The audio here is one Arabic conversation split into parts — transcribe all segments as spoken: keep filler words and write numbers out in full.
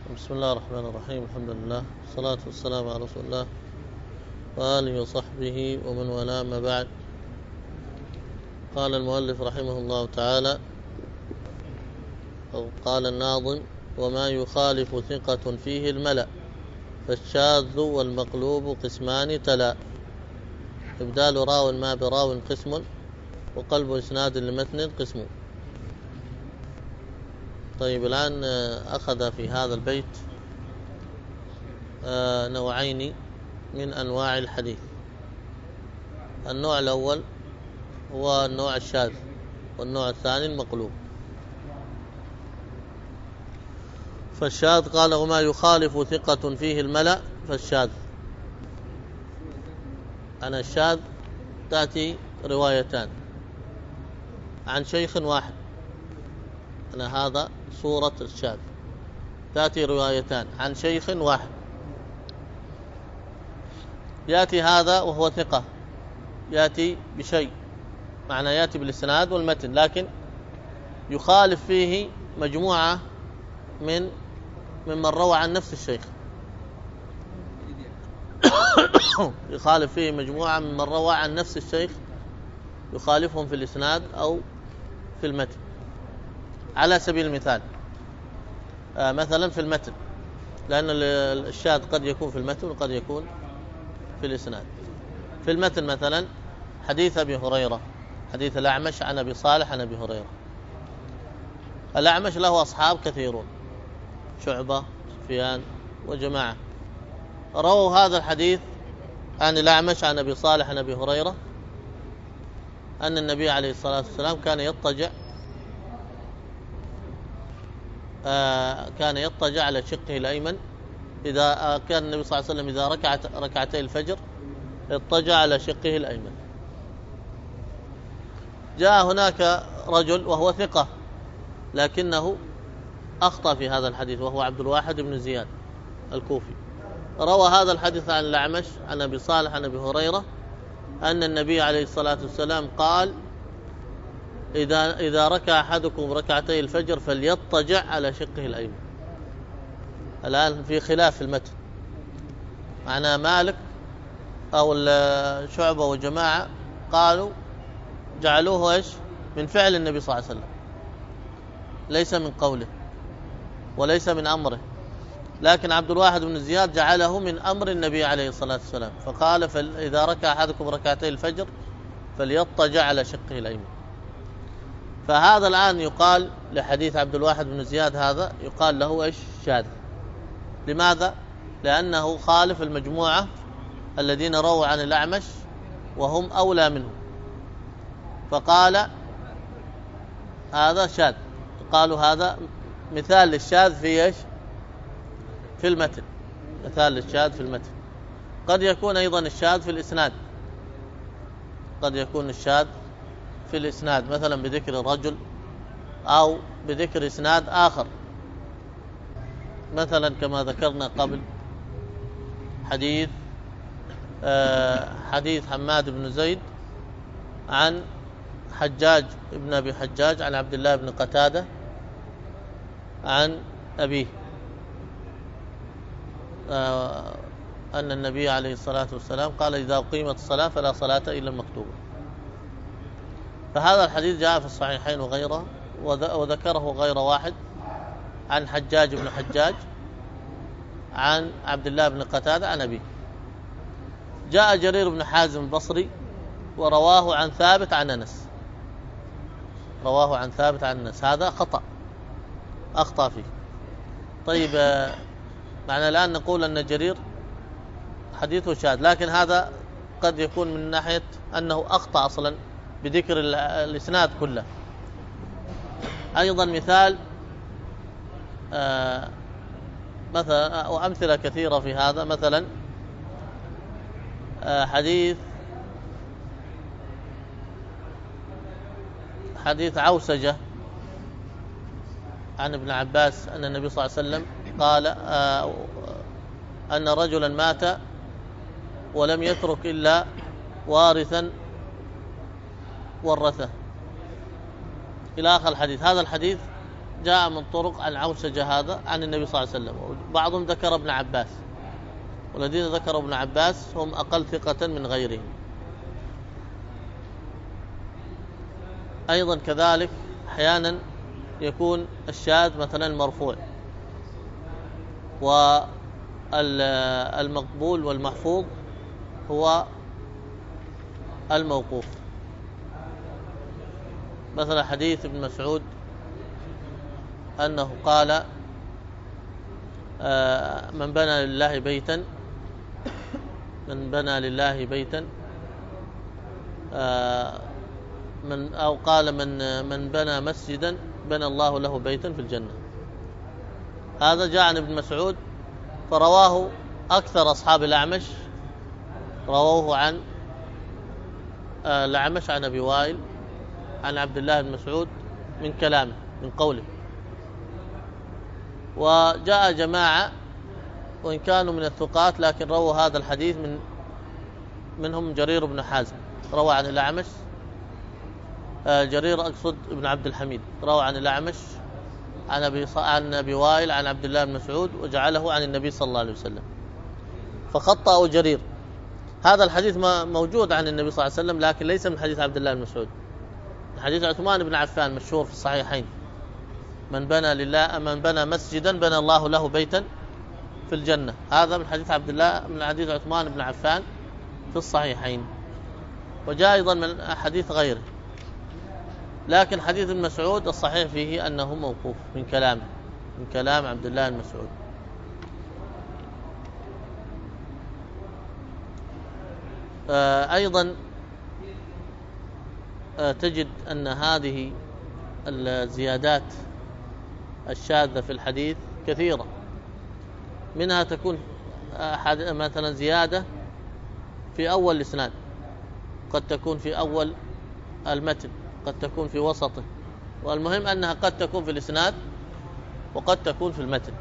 بسم الله الرحمن الرحيم. الحمد لله والصلاة والسلام على رسول الله وآله وصحبه ومن والاه، ما بعد. قال المؤلف رحمه الله تعالى، أو قال الناظم: وما يخالف ثقة فيه الملأ، فالشاذ والمقلوب قسمان تلا، إبدال راو ما براو قسم، وقلب إسناد لمتن قسم. طيب، الآن أخذ في هذا البيت نوعين من أنواع الحديث. النوع الأول هو النوع الشاذ، والنوع الثاني المقلوب. فالشاذ قال: وما يخالف ثقة فيه الملأ فالشاذ. أنا الشاذ تأتي روايتان عن شيخ واحد، أنا هذا صورة الشاذ، تأتي روايتان عن شيخ واحد. يأتي هذا وهو ثقة، يأتي بشيء، معنى يأتي بالإسناد والمتن، لكن يخالف فيه مجموعة من ممن روى عن نفس الشيخ يخالف فيه مجموعة ممن روى عن نفس الشيخ، يخالفهم في الإسناد أو في المتن. على سبيل المثال، آه مثلا في المتن، لأن الشاذ قد يكون في المتن وقد يكون في الإسناد. في المتن مثلا حديث أبي هريرة، حديث الأعمش عن أبي صالح عن أبي هريرة. الأعمش له أصحاب كثيرون، شعبة، سفيان، وجماعة رووا هذا الحديث عن الأعمش عن أبي صالح عن أبي هريرة أن النبي عليه الصلاة والسلام كان يضطجع آه كان يضطجع على شقه الأيمن. إذا آه كان النبي صلى الله عليه وسلم إذا ركعت ركعتي الفجر اضطجع على شقه الأيمن. جاء هناك رجل وهو ثقة، لكنه أخطأ في هذا الحديث، وهو عبد الواحد بن زياد الكوفي. روى هذا الحديث عن الأعمش عن أبي صالح عن أبي هريرة أن النبي عليه الصلاة والسلام قال: إذا إذا ركع أحدكم ركعتي الفجر فليضطجع على شقه الأيمن. الآن في خلاف في المتن، معنى مالك أو شعبة وجماعة قالوا جعلوه إيش؟ من فعل النبي صلى الله عليه وسلم، ليس من قوله وليس من أمره. لكن عبد الواحد بن زياد جعله من أمر النبي عليه الصلاة والسلام، فقال: إذا ركع أحدكم ركعتي الفجر فليضطجع على شقه الأيمن. فهذا الآن يقال لحديث عبد الواحد بن زياد، هذا يقال له إيش؟ شاذ. لماذا؟ لأنه خالف المجموعة الذين رووا عن الأعمش وهم أولى منه، فقال هذا شاذ. قالوا هذا مثال للشاذ في إيش؟ في المتن، مثال للشاذ في المتن. قد يكون أيضا الشاذ في الإسناد، قد يكون الشاذ في الإسناد مثلا بذكر الرجل أو بذكر إسناد آخر، مثلا كما ذكرنا قبل حديث آه حديث حماد بن زيد عن حجاج ابن أبي حجاج عن عبد الله بن قتادة عن أبيه آه أن النبي عليه الصلاة والسلام قال: إذا أقيمت الصلاة فلا صلاة إلا المكتوبة. فهذا الحديث جاء في الصحيحين وغيره، وذكره غير واحد عن حجاج بن حجاج عن عبد الله بن قتادة عن أبيه. جاء جرير بن حازم البصري ورواه عن ثابت عن أنس، رواه عن ثابت عن أنس، هذا خطأ، أخطأ فيه. طيب، معنى الآن نقول أن جرير حديثه شاذ، لكن هذا قد يكون من ناحية أنه أخطأ أصلا بذكر الإسناد كله. أيضا مثال آه مثلا، وأمثلة كثيرة في هذا، مثلا آه حديث حديث عوسجة عن ابن عباس أن النبي صلى الله عليه وسلم قال آه أن رجلا مات ولم يترك إلا وارثا ورثه إلى آخر الحديث. هذا الحديث جاء من طرق عن عوسجة هذا عن النبي صلى الله عليه وسلم، وبعضهم ذكر ابن عباس، والذين ذكروا ابن عباس هم أقل ثقة من غيرهم. أيضا كذلك أحيانا يكون الشاذ مثلا مرفوع، والمقبول والمحفوظ هو الموقوف. مثلا حديث ابن مسعود أنه قال من بنى لله بيتا من بنى لله بيتا من أو قال من من بنى مسجدا بنى الله له بيتا في الجنة. هذا جاء عن ابن مسعود، فرواه أكثر أصحاب الأعمش، رووه عن الأعمش عن أبي وائل عن عبد الله بن مسعود من كلامه من قوله. وجاء جماعة وإن كانوا من الثقات لكن رووا هذا الحديث من منهم جرير بن حازم، روى عن الأعمش. جرير أقصد ابن عبد الحميد، روى عن الأعمش عن أبي عن أبي وائل عن عبد الله بن مسعود وجعله عن النبي صلى الله عليه وسلم، فخطأ جرير. هذا الحديث موجود عن النبي صلى الله عليه وسلم لكن ليس من حديث عبد الله بن مسعود، حديث عثمان بن عفان مشهور في الصحيحين، من بنى لله من بنى مسجدا بنى الله له بيتا في الجنة. هذا من حديث عبد الله من حديث عثمان بن عفان في الصحيحين، وجاء أيضا من حديث غيره. لكن حديث ابن مسعود الصحيح فيه أنه موقوف من كلامه من كلام عبد الله بن مسعود. أيضا تجد أن هذه الزيادات الشاذة في الحديث كثيرة، منها تكون مثلا زيادة في أول الإسناد، قد تكون في أول المتن، قد تكون في وسطه، والمهم أنها قد تكون في الإسناد وقد تكون في المتن.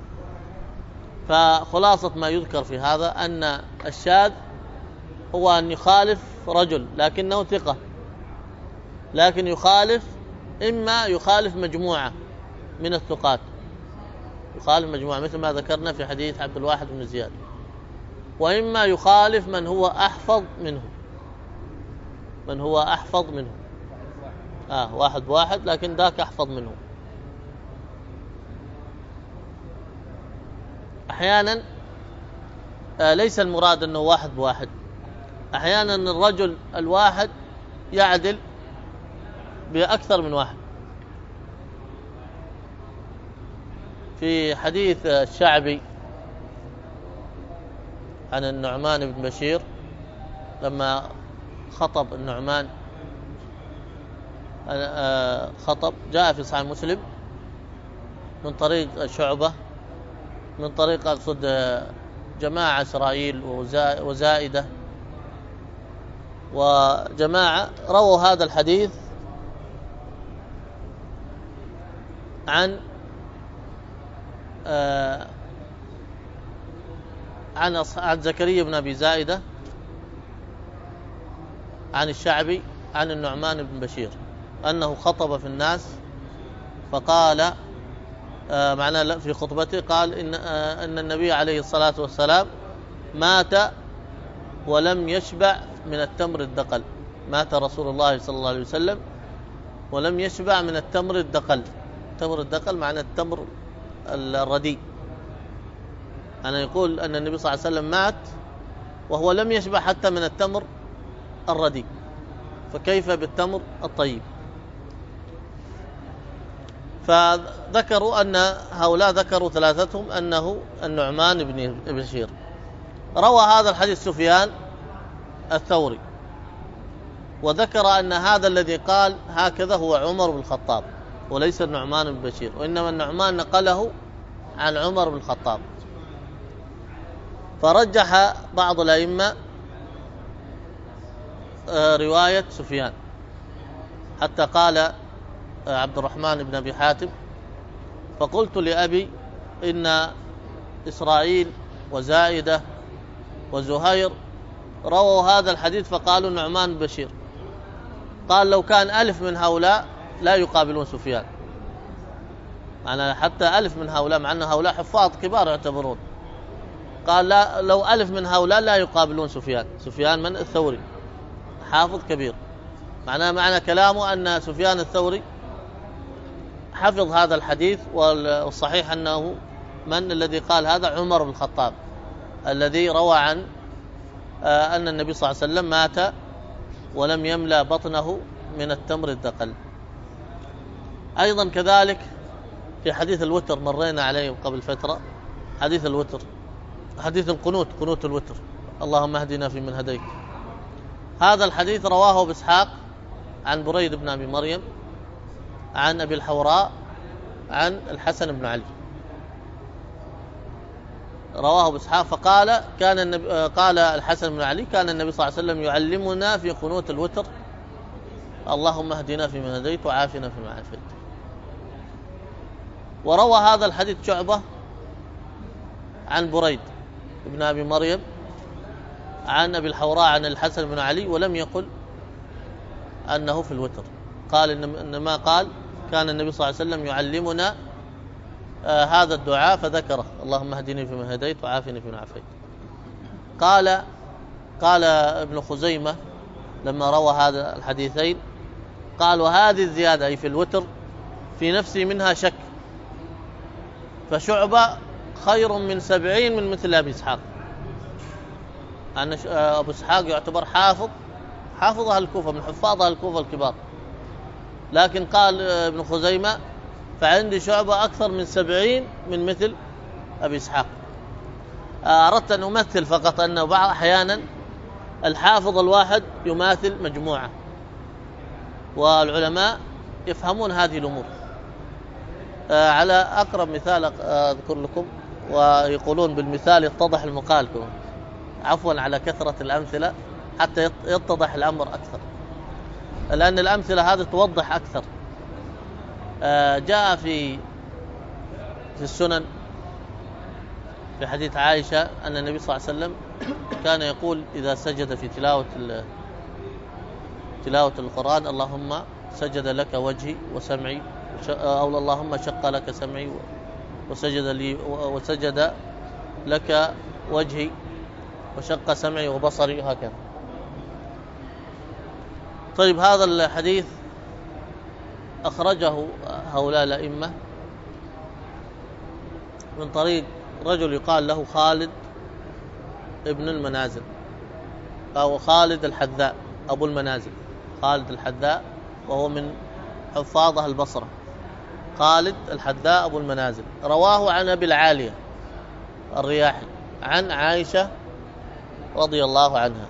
فخلاصة ما يذكر في هذا أن الشاذ هو أن يخالف رجل لكنه ثقة، لكن يخالف إما يخالف مجموعة من الثقات، يخالف مجموعة مثل ما ذكرنا في حديث عبد الواحد بن زياد، وإما يخالف من هو أحفظ منه من هو أحفظ منه آه واحد بواحد لكن ذاك أحفظ منه. أحيانا آه ليس المراد أنه واحد بواحد، أحيانا الرجل الواحد يعدل بأكثر من واحد. في حديث الشعبي عن النعمان بن بشير لما خطب النعمان خطب، جاء في صحيح مسلم من طريق شعبة، من طريق أقصد جماعة إسرائيل وزائدة وجماعة رووا هذا الحديث عن عن عن زكريا بن أبي زائدة عن الشعبي عن النعمان بن بشير أنه خطب في الناس فقال آه معناه في خطبته قال إن, آه إن النبي عليه الصلاة والسلام مات ولم يشبع من التمر الدقل. مات رسول الله صلى الله عليه وسلم ولم يشبع من التمر الدقل. التمر الدقل معناه التمر الرديء. أنا يقول أن النبي صلى الله عليه وسلم مات وهو لم يشبع حتى من التمر الرديء، فكيف بالتمر الطيب؟ فذكروا أن هؤلاء ذكروا ثلاثتهم أنه النعمان بن بشير. روى هذا الحديث سفيان الثوري وذكر أن هذا الذي قال هكذا هو عمر بن الخطاب وليس النعمان بن بشير، وإنما النعمان نقله عن عمر بن الخطاب. فرجح بعض الأئمة رواية سفيان، حتى قال عبد الرحمن بن أبي حاتم فقلت لأبي إن إسرائيل وزائدة وزهير رووا هذا الحديث فقالوا النعمان بن بشير. قال لو كان ألف من هؤلاء لا يقابلون سفيان، أنا حتى ألف من هؤلاء، مع أن هؤلاء حفاظ كبار يعتبرون، قال لا، لو ألف من هؤلاء لا يقابلون سفيان. سفيان من؟ الثوري، حافظ كبير. معناه معنى كلامه أن سفيان الثوري حفظ هذا الحديث، والصحيح أنه من الذي قال هذا؟ عمر بن الخطاب، الذي روى عن أن النبي صلى الله عليه وسلم مات ولم يملأ بطنه من التمر الدقل. أيضا كذلك في حديث الوتر مرينا عليه قبل فترة، حديث الوتر، حديث القنوت، قنوت الوتر، اللهم اهدنا في من هديت. هذا الحديث رواه ابو اسحاق عن بريد بن أبي مريم عن أبي الحوراء عن الحسن بن علي، رواه ابو اسحاق فقال كان النبي، قال الحسن بن علي كان النبي صلى الله عليه وسلم يعلمنا في قنوت الوتر اللهم اهدنا في من هديت وعافنا فيما عافيت. وروى هذا الحديث شعبة عن بريد بن أبي مريم عن أبي الحوراء عن الحسن بن علي، ولم يقل أنه في الوتر، قال إنما قال كان النبي صلى الله عليه وسلم يعلمنا آه هذا الدعاء فذكره اللهم اهدني فيما هديت وعافني فيما عافيت. قال قال ابن خزيمة لما روى هذا الحديثين قال وهذه الزيادة أي في الوتر في نفسي منها شك، فشعبة خير من سبعين من مثل أبي إسحاق. أن أبو إسحاق يعتبر حافظ، حافظ أهل الكوفة، من حفاظ أهل الكوفة الكبار، لكن قال ابن خزيمة فعندي شعبة أكثر من سبعين من مثل أبي إسحاق. أردت أن أمثل فقط أنه بعض أحيانا الحافظ الواحد يماثل مجموعة، والعلماء يفهمون هذه الأمور. على أقرب مثال أذكر لكم، ويقولون بالمثال يتضح المقال، عفوا على كثرة الأمثلة حتى يتضح الأمر أكثر، لأن الأمثلة هذه توضح أكثر. جاء في في السنن في حديث عائشة أن النبي صلى الله عليه وسلم كان يقول إذا سجد في تلاوة تلاوة القرآن اللهم سجد لك وجهي وسمعي، أو اللهم شق لك سمعي وسجد لي وسجد لك وجهي وشق سمعي وبصري، هكذا. طيب هذا الحديث أخرجه هؤلاء الأئمة من طريق رجل يقال له خالد ابن المنازل، أو خالد الحذاء أبو المنازل، خالد الحذاء، وهو من حفاظ أهل البصرة، خالد الحذاء أبو المنازل. رواه عن أبي العالية الرياحي عن عائشة رضي الله عنها.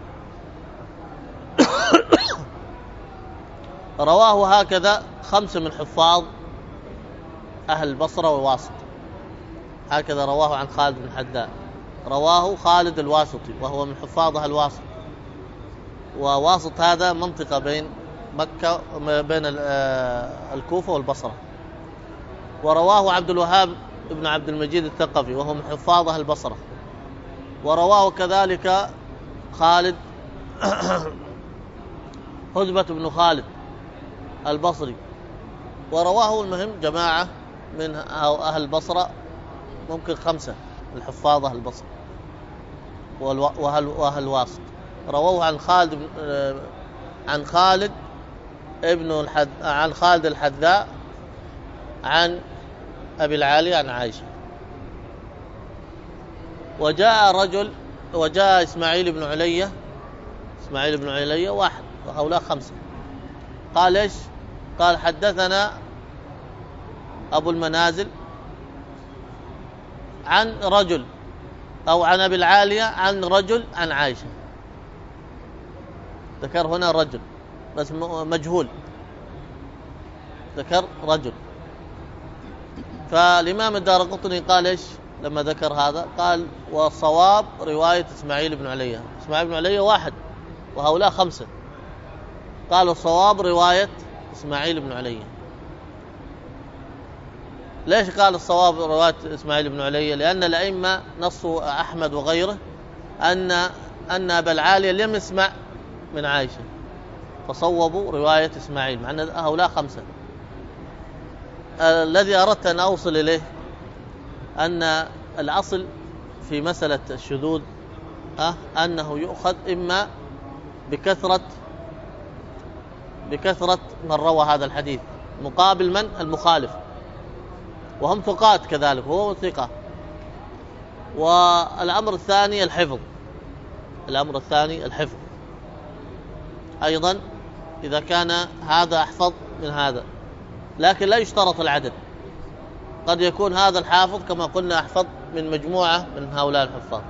رواه هكذا خمسة من حفاظ أهل البصرة والواسط، هكذا رواه عن خالد بن الحذاء. رواه خالد الواسطي وهو من حفاظ أهل الواسط، وواسط هذا منطقة بين مكة بين الكوفة والبصرة. ورواه عبد الوهاب ابن عبد المجيد الثقفي وهو من حفاظ أهل البصرة. ورواه كذلك خالد هذبة بن خالد البصري. ورواه المهم جماعة من أهل البصرة، ممكن خمسة الحفاظ أهل البصرة وأهل, وأهل الواسط. رواه عن خالد عن خالد ابن الحد عن خالد الحذاء عن أبي العالي عن عائشة. وجاء رجل وجاء إسماعيل بن علية، إسماعيل بن علية واحد، وهؤلاء خمسة. قال إيش؟ قال حدثنا أبو المنازل عن رجل، أو عن أبي العالية عن رجل عن عائشة. ذكر هنا رجل بس مجهول، ذكر رجل. فالإمام الدارقطني قال إيش لما ذكر هذا؟ قال والصواب رواية إسماعيل بن علية. إسماعيل بن علية واحد وهؤلاء خمسة. قال الصواب رواية إسماعيل بن علية. ليش قال الصواب رواية إسماعيل بن علية؟ لأن الأئمة نصوا أحمد وغيره أن أن أبا العالية لم يسمع من عائشة، فصوبوا رواية إسماعيل، مع أن هؤلاء خمسة. الذي أردت أن أوصل إليه أن الأصل في مسألة الشذوذ أه أنه يؤخذ إما بكثرة بكثرة من روى هذا الحديث مقابل من المخالف، وهم ثقات كذلك، هو ثقة. والأمر الثاني الحفظ، الأمر الثاني الحفظ أيضا إذا كان هذا أحفظ من هذا، لكن لا يشترط العدد، قد يكون هذا الحافظ كما قلنا أحفظ من مجموعة من هؤلاء الحفاظ.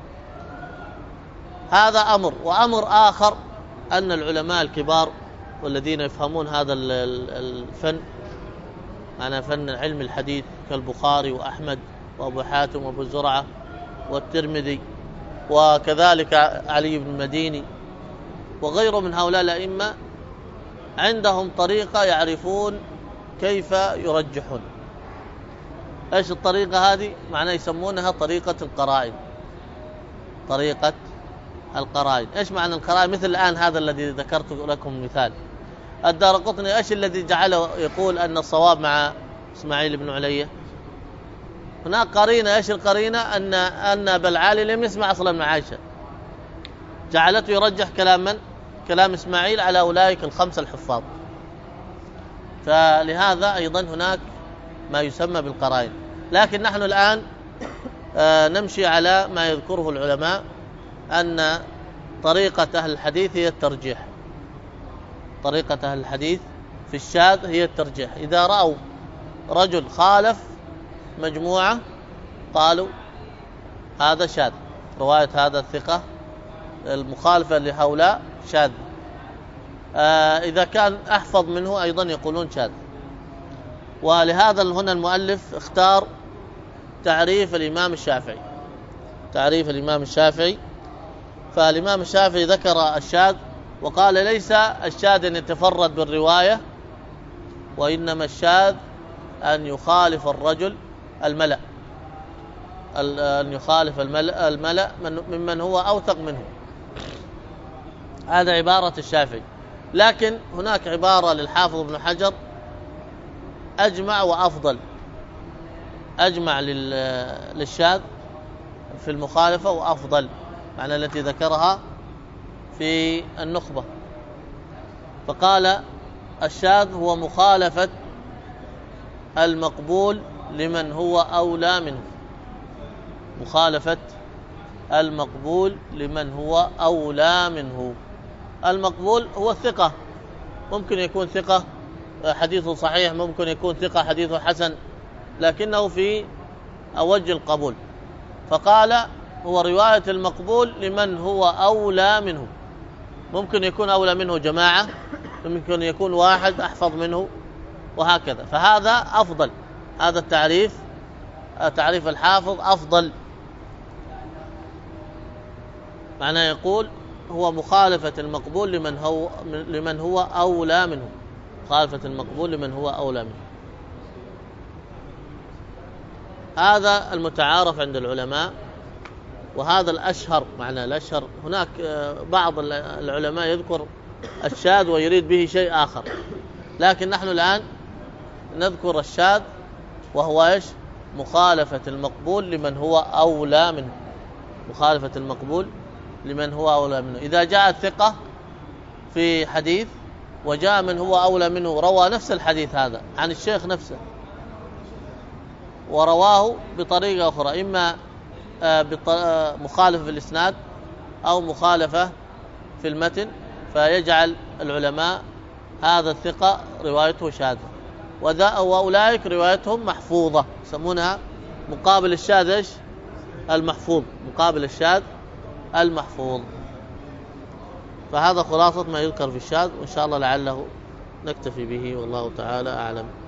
هذا أمر. وأمر آخر أن العلماء الكبار والذين يفهمون هذا الفن، معنى فن علم الحديث، كالبخاري وأحمد وأبو حاتم وأبو زرعة والترمذي وكذلك علي بن المديني وغيره من هؤلاء الأئمة، عندهم طريقة يعرفون كيف يرجحون. ايش الطريقة هذه؟ معناه يسمونها طريقة القرائن. طريقة القرائن. ايش معنى القرائن؟ مثل الآن هذا الذي ذكرت لكم مثال الدارقطني، ايش الذي جعله يقول أن الصواب مع إسماعيل بن علية؟ هناك قرينة. ايش القرينة؟ أن أن أبا العالي لم يسمع أصلا مع عائشة، جعلته يرجح كلام من؟ كلام إسماعيل على أولئك الخمسة الحفاظ. فلهذا أيضا هناك ما يسمى بالقرائن. لكن نحن الآن نمشي على ما يذكره العلماء أن طريقة أهل الحديث هي الترجيح. طريقة أهل الحديث في الشاذ هي الترجيح. إذا رأوا رجل خالف مجموعة قالوا هذا شاذ، رواية هذا الثقة المخالفة لهؤلاء شاذ. آه إذا كان أحفظ منه أيضا يقولون شاذ. ولهذا هنا المؤلف اختار تعريف الإمام الشافعي. تعريف الإمام الشافعي. فالإمام الشافعي ذكر الشاذ وقال ليس الشاذ أن يتفرد بالرواية، وإنما الشاذ أن يخالف الرجل الملأ، أن يخالف الملأ, الملأ ممن هو أوثق منه. هذا عبارة الشافعي. لكن هناك عبارة للحافظ ابن حجر أجمع وأفضل، أجمع للشاذ في المخالفة وأفضل، معنى التي ذكرها في النخبة. فقال الشاذ هو مخالفة المقبول لمن هو أولى منه. مخالفة المقبول لمن هو أولى منه. المقبول هو الثقة، ممكن يكون ثقة حديثه صحيح، ممكن يكون ثقة حديثه حسن، لكنه في وجه القبول. فقال هو رواية المقبول لمن هو أولى منه. ممكن يكون أولى منه جماعة، ممكن يكون واحد أحفظ منه، وهكذا. فهذا أفضل. هذا التعريف، تعريف الحافظ أفضل. معناه يقول هو مخالفة المقبول لمن هو لمن هو أولى منه. مخالفة المقبول لمن هو أولى منه. هذا المتعارف عند العلماء، وهذا الأشهر. معنى الأشهر هناك بعض العلماء يذكر الشاذ ويريد به شيء آخر، لكن نحن الآن نذكر الشاذ وهو إيش؟ مخالفة المقبول لمن هو أولى منه. مخالفة المقبول لمن هو أولى منه. إذا جاء الثقة في حديث وجاء من هو أولى منه روى نفس الحديث هذا عن الشيخ نفسه ورواه بطريقة أخرى، إما مخالفة في الإسناد أو مخالفة في المتن، فيجعل العلماء هذا الثقة روايته شاذة، وأولئك روايتهم محفوظة، يسمونها مقابل الشاذ إيش؟ المحفوظ. مقابل الشاذ المحفوظ. فهذا خلاصة ما يذكر في الشاذ، وإن شاء الله لعله نكتفي به، والله تعالى أعلم.